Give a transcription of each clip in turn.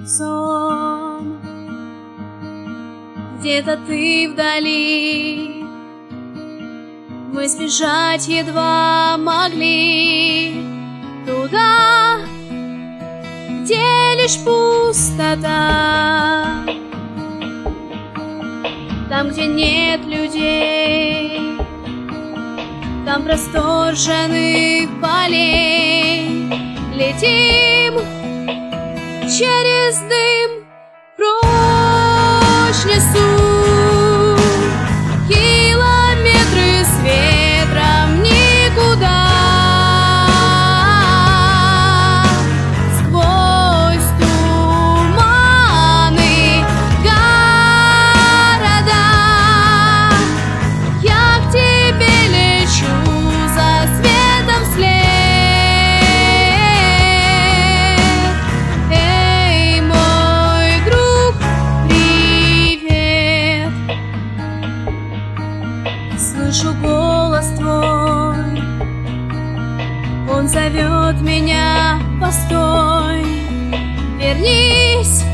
сон. Где-то ты вдали, мы сбежать едва могли туда, где лишь пустота, там, где нет людей, там простор ржаных полей. Летим через дым прочь лесу, километры с ветром никуда, сквозь туманы города. Я к тебе лечу за светом вслед. Слышу голос твой, он зовет меня: постой, вернись,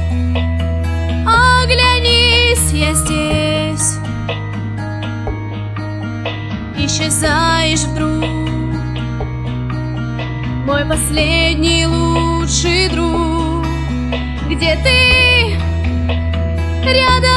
оглянись, я здесь. Исчезаешь вдруг, мой последний лучший друг. Где ты? Рядом